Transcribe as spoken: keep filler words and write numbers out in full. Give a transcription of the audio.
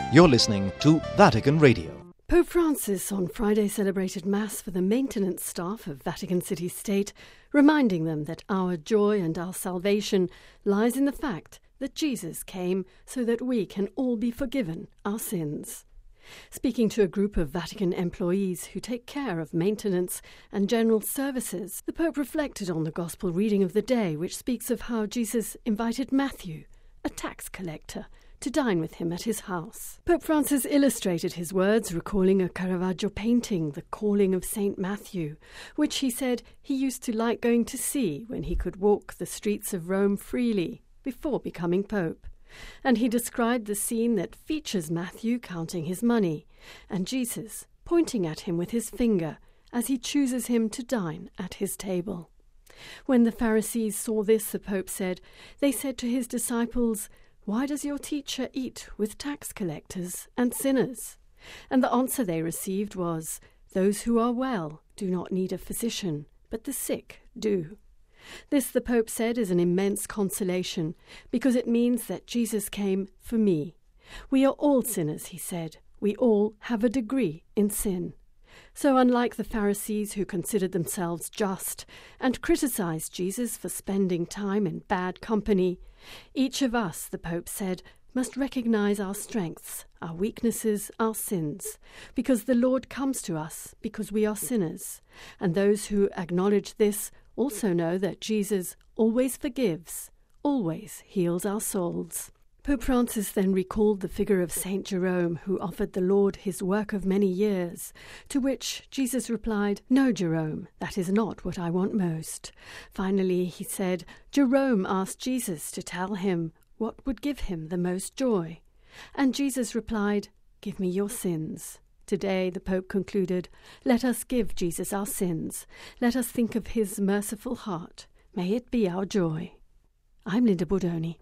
You're listening to Vatican Radio. Pope Francis on Friday celebrated Mass for the maintenance staff of Vatican City State, reminding them that our joy and our salvation lies in the fact that Jesus came so that we can all be forgiven our sins. Speaking to a group of Vatican employees who take care of maintenance and general services, the Pope reflected on the Gospel reading of the day, which speaks of how Jesus invited Matthew, a tax collector, to dine with him at his house. Pope Francis illustrated his words, recalling a Caravaggio painting, The Calling of Saint Matthew, which he said he used to like going to see when he could walk the streets of Rome freely before becoming Pope. And he described the scene that features Matthew counting his money, and Jesus pointing at him with his finger as he chooses him to dine at his table. When the Pharisees saw this, the Pope said, they said to his disciples, "Why does your teacher eat with tax collectors and sinners?" And the answer they received was, "Those who are well do not need a physician, but the sick do." This, the Pope said, is an immense consolation, because it means that Jesus came for me. We are all sinners, he said. We all have a degree in sin. So unlike the Pharisees, who considered themselves just and criticized Jesus for spending time in bad company, each of us, the Pope said, must recognize our strengths, our weaknesses, our sins, because the Lord comes to us because we are sinners, and those who acknowledge this also know that Jesus always forgives, always heals our souls. Pope Francis then recalled the figure of Saint Jerome, who offered the Lord his work of many years, to which Jesus replied, "No, Jerome, that is not what I want most." Finally, he said, Jerome asked Jesus to tell him what would give him the most joy. And Jesus replied, "Give me your sins." Today, the Pope concluded, let us give Jesus our sins. Let us think of his merciful heart. May it be our joy. I'm Linda Bordoni.